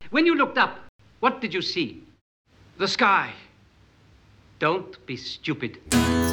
When you looked up, what did you see? The sky. Don't be stupid.